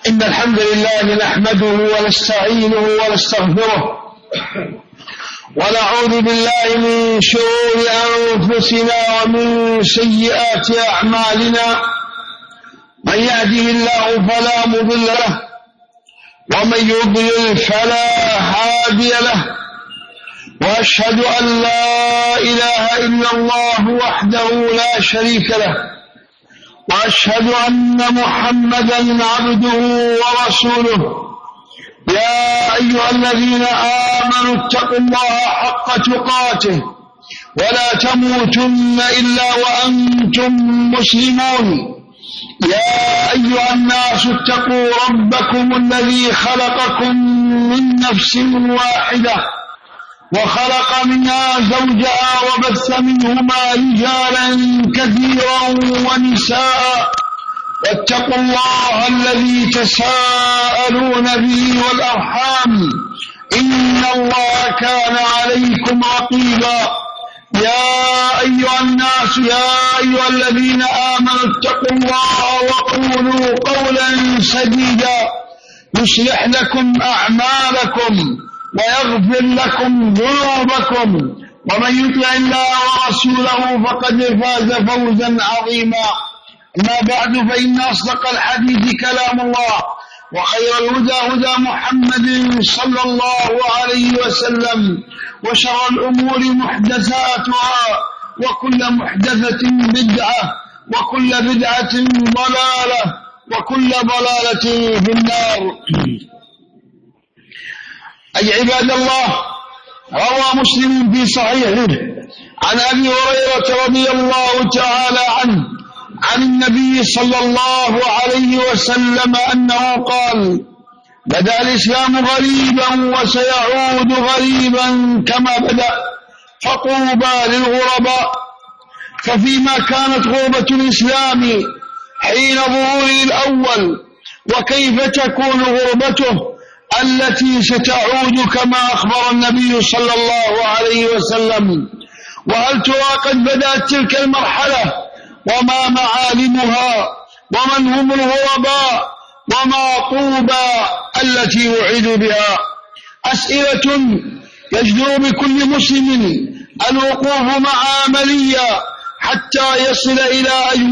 إن الحمد لله نحمده ونستعينه ونستغفره ونعوذ بالله من شرور أنفسنا ومن سيئات أعمالنا. من يهده الله فلا مضل له ومن يضلل فلا هادي له، وأشهد أن لا إله إلا الله وحده لا شريك له، وأشهد أن محمدا عبده ورسوله. يا أيها الذين آمنوا اتقوا الله حق تقاته ولا تموتن إلا وأنتم مسلمون. يا أيها الناس اتقوا ربكم الذي خلقكم من نفس واحدة وخلق منها زوجها وبث منهما رجالا كثيرا ونساء، واتقوا الله الذي تساءلون به والأرحام إن الله كان عليكم رقيبا. يا أيها الناس يا أيها الذين آمنوا اتقوا الله وقولوا قولا سديدا يصلح لكم أعمالكم ويغفر لكم ذنوبكم، ومن يطع الله ورسوله فقد فاز فوزا عظيما. أما بعد، فإن أصدق الحديث كلام الله، وخير الهدى هدى محمد صلى الله عليه وسلم، وشر الأمور محدثاتها، وكل محدثة بدعة، وكل بدعة ضلالة، وكل ضلالة في النار. أي عباد الله، روى مسلم في صحيحه عن أبي هريرة رضي الله تعالى عنه عن النبي صلى الله عليه وسلم أنه قال: بدأ الإسلام غريبا وسيعود غريبا كما بدأ، فطوبى للغرباء. ففيما كانت غربة الإسلام حين ظهوره الأول، وكيف تكون غربته التي ستعود كما أخبر النبي صلى الله عليه وسلم، وهل ترى قد بدأت تلك المرحلة، وما معالمها، ومن هم الغرباء، وما طوبى التي وعد بها. أسئلة يجدر بكل مسلم الوقوف مع عملية حتى يصل إلى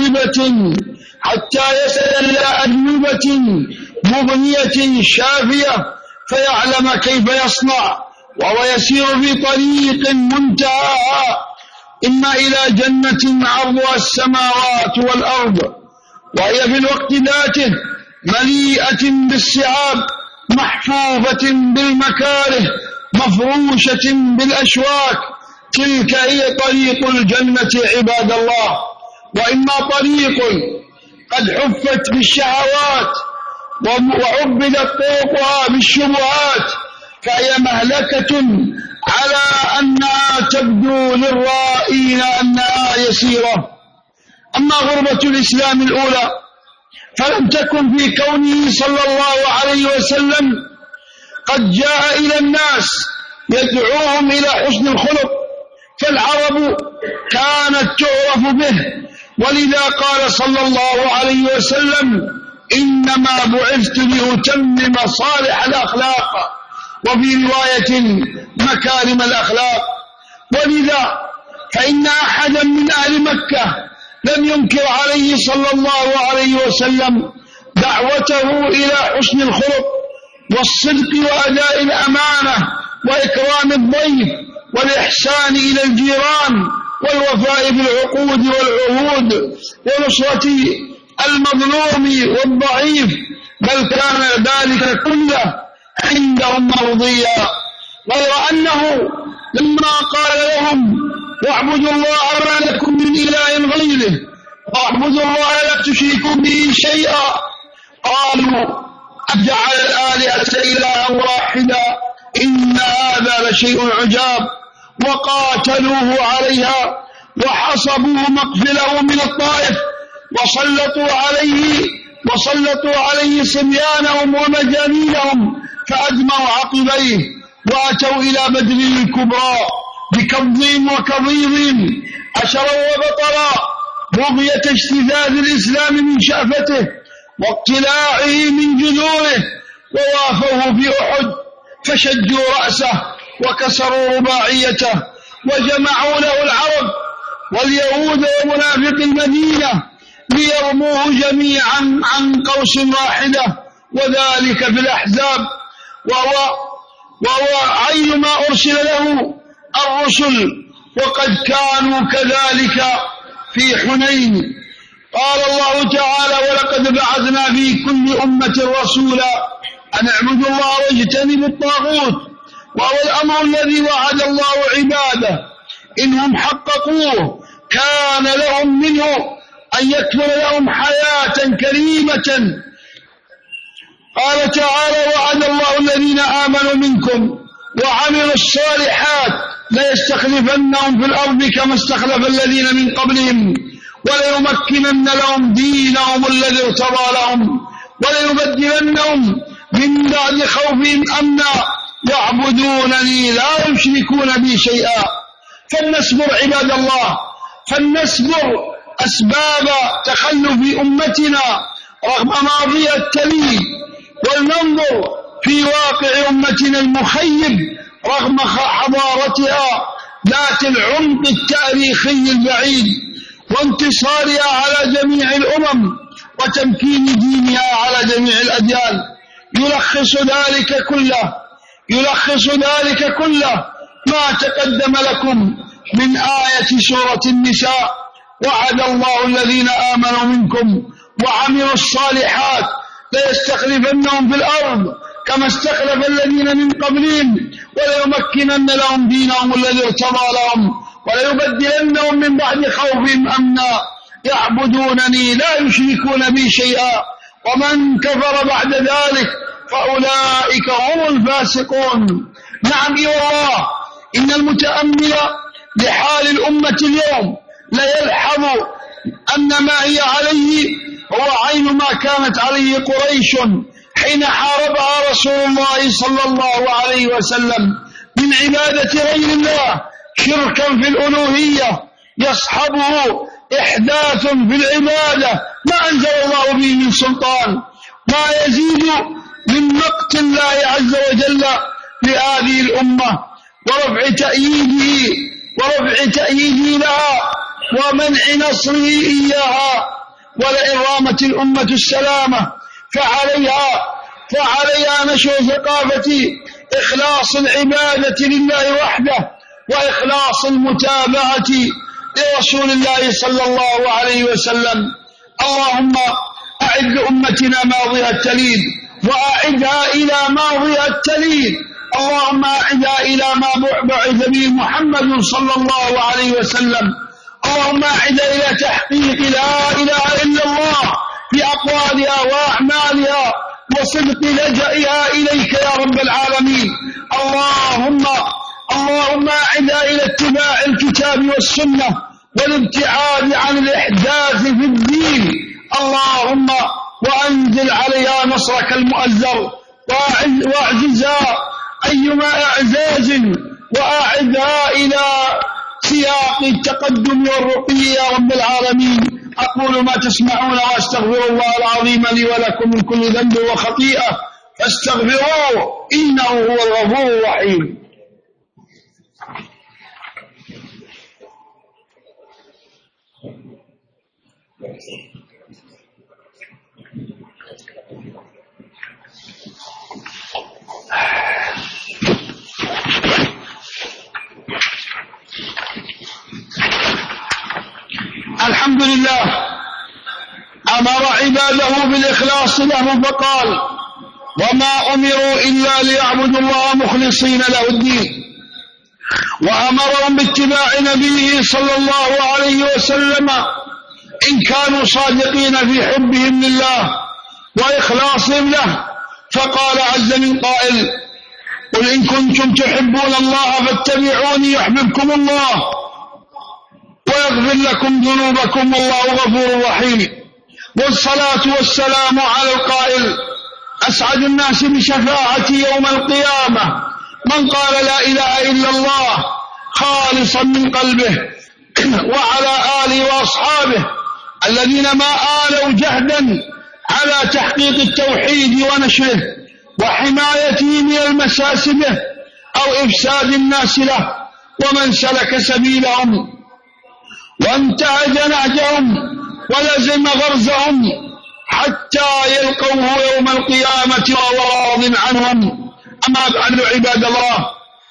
أجوبة مغنية شافية، فيعلم كيف يصنع، وهو يسير في طريق منتهى إما إلى جنة عرضها السماوات والأرض، وهي في الوقت ذاته مليئة بالصعاب، محفوفة بالمكاره، مفروشة بالأشواك. تلك هي طريق الجنة عباد الله. وإما طريق قد حفت بالشهوات وعبدت طرقها بالشبهات، فهي مهلكة على أنها تبدو للرائين أنها يسيرة. أما غربة الإسلام الأولى فلم تكن في كونه صلى الله عليه وسلم قد جاء إلى الناس يدعوهم إلى حسن الخلق، فالعرب كانت تعرف به، ولذا قال صلى الله عليه وسلم: إنما بعثت لأتمم صالح الأخلاق، وفي رواية مكارم الأخلاق. ولذا فإن أحدا من أهل مكة لم ينكر عليه صلى الله عليه وسلم دعوته إلى حسن الخلق والصدق وأداء الأمانة وإكرام الضيف والإحسان إلى الجيران والوفاء بالعقود والعهود ونصرة المظلوم والضعيف، بل كان ذلك كله عندهم مرضيا. غير أنه لما قال لهم: واعبدوا الله ما لكم من إله غيره، واعبدوا الله لا تشركوا به شيئا، قالوا: أجعل الآلهة إلها واحدا، إن هذا لشيء عجاب. وقاتلوه عليها، وحصبوه مقفله من الطائف، وسلطوا عليه صبيانهم ومجانينهم، فأدموا عقبيه، وأتوا إلى بدر الكبرى بكظيم وكظيظ أشروا وبطرا بغية اجتذاذ الإسلام من شأفته، واقتلاعه من جذوره، ووافوه في أحد فشجوا رأسه وكسروا رباعيته وجمعوا له العرب واليهود ومنافق المدينة ليرموه جميعا عن قوس واحدة، وذلك في الأحزاب، وهو عين ما أرسل له الرسل، وقد كانوا كذلك في حنين. قال الله تعالى: ولقد بعثنا في كل أمة رسولا أن اعبدوا الله واجتنبوا الطاغوت، وهو الأمر الذي وعد الله عباده إنهم حققوه كان لهم منه أن يكمل لهم حياة كريمة. قال تعالى: وعد الله الذين آمنوا منكم وعملوا الصالحات ليستخلفنهم في الأرض كما استخلف الذين من قبلهم وليمكنن لهم دينهم الذي ارتضى لهم وليبدلنهم من بعد خوفهم أمنا يعبدونني لا يشركون بي شيئا. فلنصبر عباد الله، فلنصبر أسباب تخلف أمتنا رغم ماضي التليد، ولننظر في واقع أمتنا المخيب رغم حضارتها ذات العمق التاريخي البعيد وانتصارها على جميع الأمم وتمكين دينها على جميع الأديان. يلخص ذلك كله ما تقدم لكم من آية سورة النساء: وعد الله الذين آمنوا منكم وعملوا الصالحات ليستخلفنهم في الأرض كما استخلف الذين من قبلهم وليمكنن لهم دينهم الذي ارتضى لهم وليبدلنهم من بعد خوفهم أمنا يعبدونني لا يشركون بي شيئا، ومن كفر بعد ذلك فأولئك هم الفاسقون. نعم والله، إن المتأمل لحال الأمة اليوم لا يلحظ أن ما هي عليه هو عين ما كانت عليه قريش حين حاربها رسول الله صلى الله عليه وسلم من عبادة غير الله، شركا في الألوهية يصحبه إحداث في العبادة ما أنزل الله به من سلطان، ما يزيد من مقت الله عز وجل لهذه الأمة ورفع تأييده لها ومنع نصره إياها. ولئن رامت الأمة السلامة فعليها نشر ثقافة إخلاص العبادة لله وحده وإخلاص المتابعة لرسول الله صلى الله عليه وسلم. اللهم أعد لأمتنا ماضيها التليد وأعدها إلى ماضيها التليد، اللهم أعدها إلى ما بعث به محمد صلى الله عليه وسلم، اللهم أعدها إلى تحقيق لا إله إلا الله في أقوالها وأعمالها وصدق لجئها إليك يا رب العالمين. اللهم أعدها إلى اتباع الكتاب والسنة والابتعاد عن الإحداث في الدين، اللهم وأنزل عليها نصرك المؤزر واعززها أيما إعزاز وأعدها إلى سياق التقدم والرقي يا رب العالمين. أقول ما تسمعون وأستغفر الله العظيم لي ولكم من كل ذنب وخطيئة فاستغفروه إنه هو الغفور الرحيم. الحمد لله أمر عباده بالإخلاص له فقال: وما أمروا إلا ليعبدوا الله مخلصين له الدين، وأمرهم باتباع نبيه صلى الله عليه وسلم إن كانوا صادقين في حبهم لله وإخلاصهم له، فقال عز من قائل: قل إن كنتم تحبون الله فاتبعوني يحببكم الله ويغفر لكم ذنوبكم والله غفور رحيم. والصلاة والسلام على القائل: أسعد الناس بشفاعتي يوم القيامة من قال لا إله إلا الله خالصا من قلبه، وعلى آله وأصحابه الذين ما آلوا جهدا على تحقيق التوحيد ونشره وحمايته من المساس به أو إفساد الناس له، ومن سلك سبيلهم وانتهج نهجهم ولزم غرزهم حتى يلقوه يوم القيامة وهو راض عنهم. أما بعد عباد الله،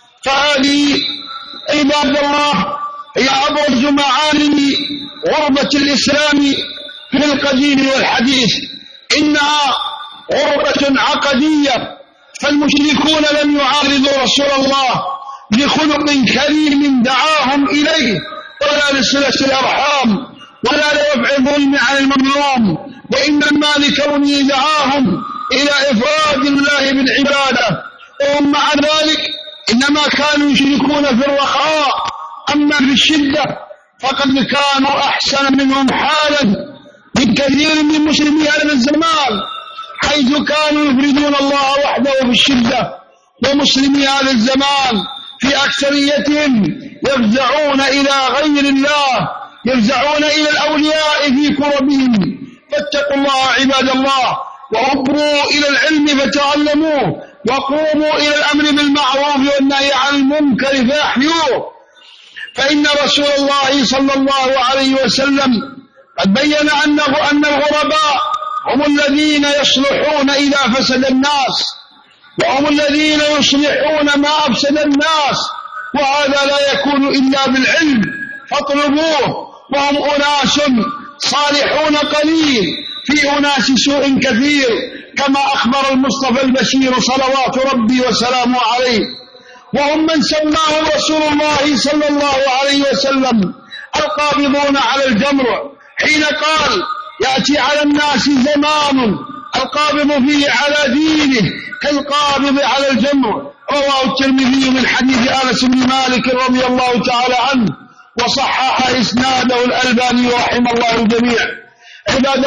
فهذه عباد الله هي أبرز معالم غربة الإسلام في القديم والحديث. إنها غربة عقدية، فالمشركون لم يعارضوا رسول الله لخلق كريم دعاهم إليه، ولا لصلة الأرحام، ولا لرفع الظلم عن المظلوم، وإنما لكونه دعاهم إلى إفراد الله بالعبادة. وهم مع ذلك إنما كانوا يشركون في الرخاء، أما في الشدة فقد كانوا أحسن منهم حالا من كثير من مسلمي هذا الزمان، حيث كانوا يفردون الله وحده في الشدة، ومسلمي هذا الزمان في أكثريتهم يفزعون إلى غير الله، يفزعون إلى الأولياء في كربهم. فاتقوا الله عباد الله، وهبوا إلى العلم فتعلموه، وقوموا إلى الأمر بالمعروف والنهي عن المنكر فأحيوه. فإن رسول الله صلى الله عليه وسلم قد بين أن الغرباء هم الذين يصلحون إذا فسد الناس، وهم الذين يصلحون ما أفسد الناس، وهذا لا يكون إلا بالعلم فاطلبوه. وهم أناس صالحون قليل في أناس سوء كثير، كما أخبر المصطفى البشير صلوات ربي وسلامه عليه. وهم من سماه رسول الله صلى الله عليه وسلم القابضون على الجمر، حين قال: يأتي على الناس زمان القابض فيه على دينه كالقابض على الجمر. رواه الترمذي من حديث أنس بن مالك رضي الله تعالى عنه، وصحح إسناده الألباني رحمه الله الجميع. عباد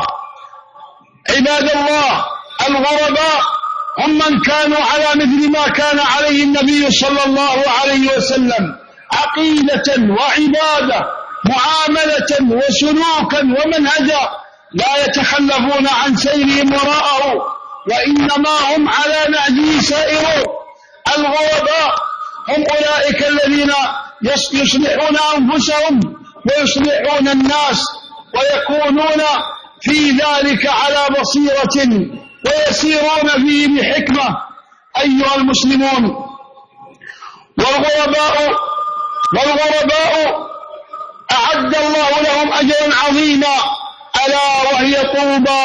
الله، الغرباء هم من كانوا على مثل ما كان عليه النبي صلى الله عليه وسلم، عقيدة وعبادة، معاملة وسلوكا ومنهجا، لا يتخلفون عن سيرهم وراءه، وإنما هم على نهجه سائرون. الغرباء هم أولئك الذين يصلحون أنفسهم ويصلحون الناس، ويكونون في ذلك على بصيرة، ويسيرون فيه بحكمة. أيها المسلمون، والغرباء أعد الله لهم أجرا عظيما، ألا وهي طوبى.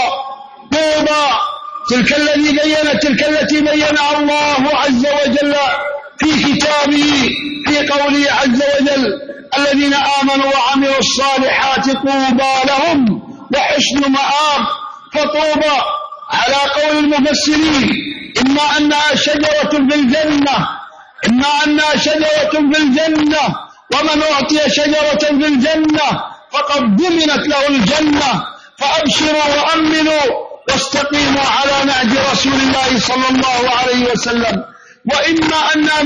تلك التي بينها الله عز وجل في كتابه في قوله عز وجل: الذين آمنوا وعملوا الصالحات طوبى لهم وحسن مآب. فطوبى على قول المفسرين إما أنها شجرة في الجنة، ومن أعطي شجرة في الجنة فقد ضمنت له الجنة. فأبشروا وأمنوا واستقيموا على نهج رسول الله صلى الله عليه وسلم. وإما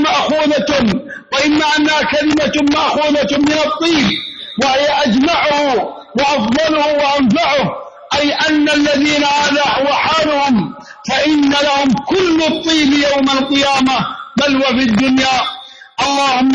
أنها كلمة مأخوذة من الطيب، وهي أجمعه وأفضله وأنفعه، أي أن الذين هذا هو حالهم، فإن لهم كل الطيب يوم القيامة بل وفي الدنيا. اللهم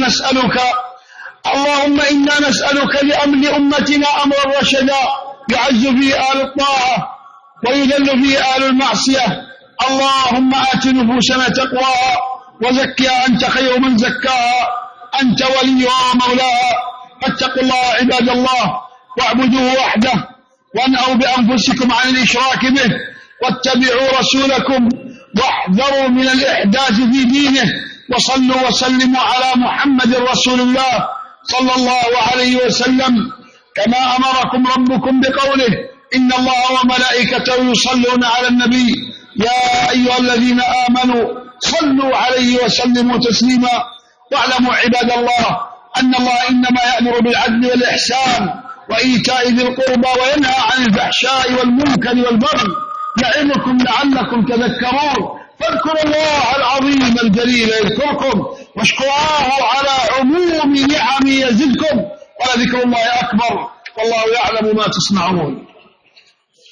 إنا نسألك لأمر أمتنا أمرا رشدا يعز فيه أهل الطاعة ويذل فيه أهل المعصية. اللهم آت نفوسنا تقواها وزكها أنت خير من زكاها، أنت وليها ومولاها. فاتقوا الله عباد الله واعبدوه وحده، وانهوا بأنفسكم عن الإشراك به، واتبعوا رسولكم واحذروا من الإحداث في دينه. وصلوا وسلموا على محمد رسول الله صلى الله عليه وسلم كما أمركم ربكم بقوله: إن الله وملائكته يصلون على النبي يا أيها الذين آمنوا صلوا عليه وسلموا تسليما. واعلموا عباد الله أن الله إنما يأمر بالعدل والإحسان وإيتاء ذي القربى وينهى عن الفحشاء والمنكر والبغي يعظكم لعلكم تذكرون. فاذكروا الله العظيم الجليل يذكركم، واشكروه على عموم نعمه يزدكم، ولذكر الله أكبر، والله يعلم ما تصنعون.